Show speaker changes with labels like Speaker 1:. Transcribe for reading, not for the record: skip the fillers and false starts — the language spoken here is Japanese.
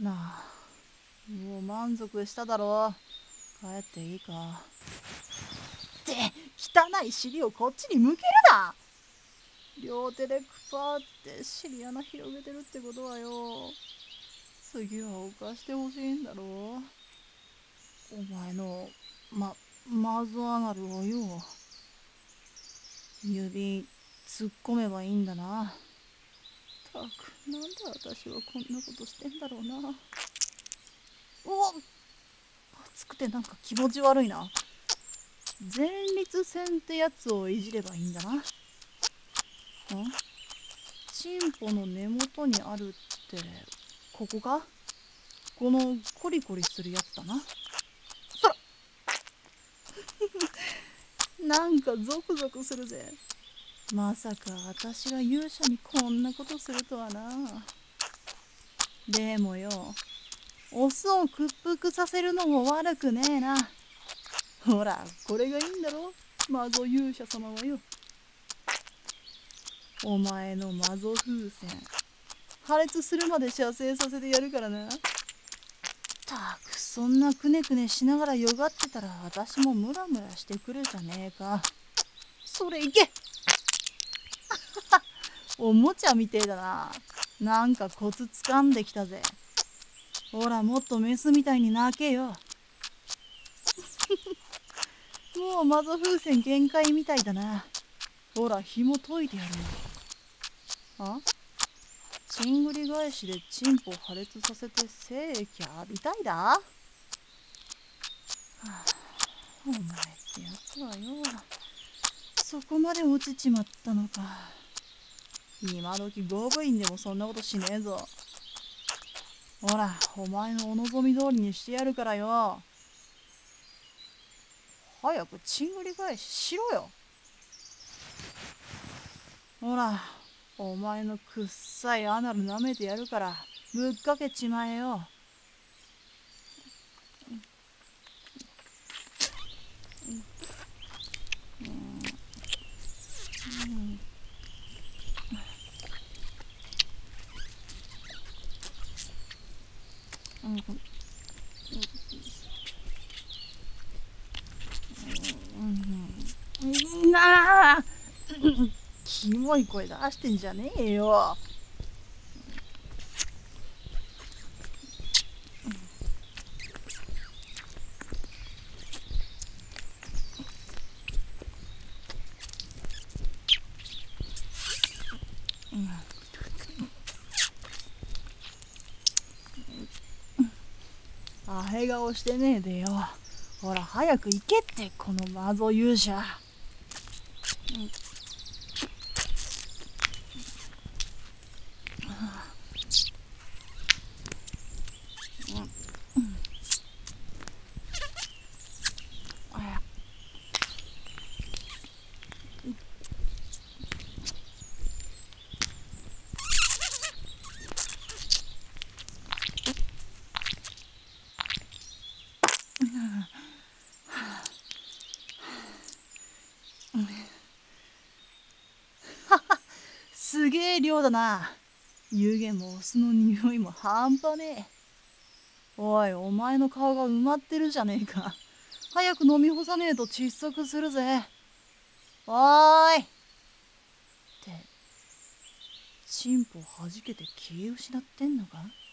Speaker 1: なあ、もう満足しただろ。帰っていいか。って汚い尻をこっちに向けるな。両手でくぱって尻穴広げてるってことはよ、次は犯してほしいんだろう。お前のマゾアナルをよ、指突っ込めばいいんだな。たく、なんで私はこんなことしてんだろうな。おっ、熱くてなんか気持ち悪いな。前立腺ってやつをいじればいいんだな。チンポの根元にあるってここか。このコリコリするやつだな。そらなんかゾクゾクするぜ。まさか私が勇者にこんなことするとはな。でもよ、オスを屈服させるのも悪くねえな。ほら、これがいいんだろ、マゾ勇者様はよ。お前のマゾ風船、破裂するまで射精させてやるからな。たく、そんなくねくねしながらよがってたら私もムラムラしてくるじゃねえか。それいけおもちゃみてえだな。なんかコツ掴んできたぜ。ほら、もっとメスみたいに泣けよ。もうマゾ風船限界みたいだな。ほら、紐解いてやるよ。あ、チングリ返しでチンポ破裂させて精液浴びたいだ、はあ、お前ってやつはよ、そこまで落ちちまったのか。今時ゴブインでもそんなことしねえぞ。ほら、お前のお望み通りにしてやるからよ。早くチングリ返ししろよ。ほら、お前のくっさいアナル舐めてやるからぶっかけちまえよ。なあキモい声出してんじゃねえよ。あへ顔してねえでよ。ほら早く行けって、このマゾ勇者。すげえ量だな。湯気もお酢の匂いも半端ねえ。おい、お前の顔が埋まってるじゃねえか。早く飲み干さねえと窒息するぜ。おーいって、チンポはじけて気失ってんのか。